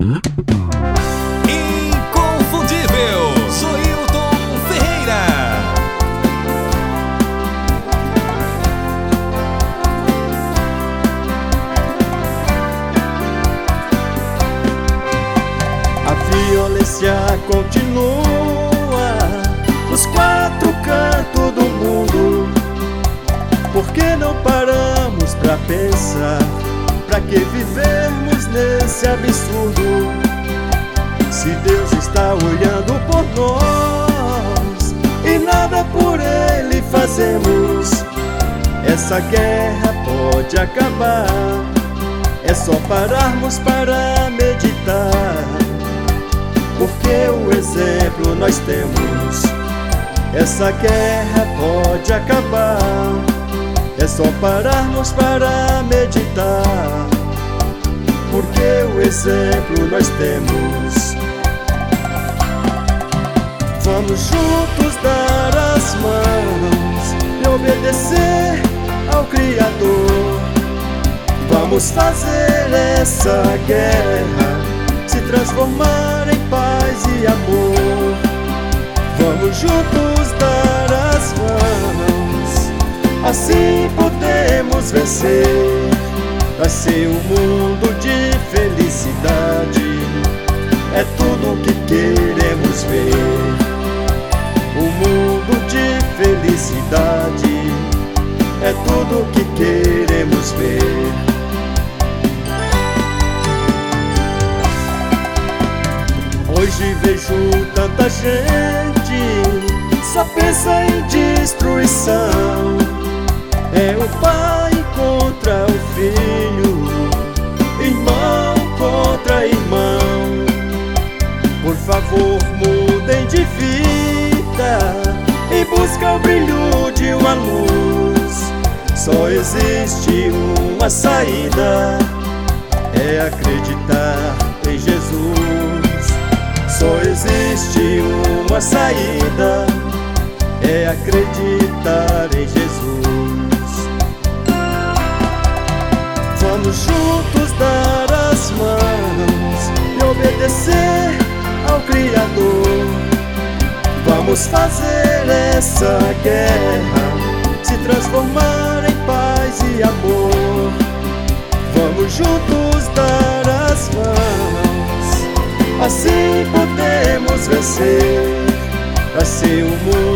Inconfundível, Joilton Ferreira. A violência continua nos quatro cantos do mundo. Por que não paramos pra pensar? Pra que vivermos nesse absurdo? Se Deus está olhando por nós e nada por Ele fazemos, essa guerra pode acabar. É só pararmos para meditar, porque o exemplo nós temos. Essa guerra pode acabar. É só pararmos para meditar, porque o exemplo nós temos. Vamos juntos dar as mãos e obedecer ao Criador. Vamos fazer essa guerra se transformar em paz e amor. Vamos juntos dar as mãos, assim podemos vencer. Vai ser um mundo de felicidade, é tudo que queremos ver. Um mundo de felicidade, é tudo que queremos ver. Hoje vejo tanta gente só pensa em destruição. É o pai contra o filho, irmão contra irmão. Por favor, mudem de vida e busquem o brilho de uma luz. Só existe uma saída, é acreditar em Jesus. Só existe uma saída, é acreditar em Jesus. Vamos juntos dar as mãos e obedecer ao Criador. Vamos fazer essa guerra se transformar em paz e amor. Vamos juntos dar as mãos, assim podemos vencer. Vai ser um mundo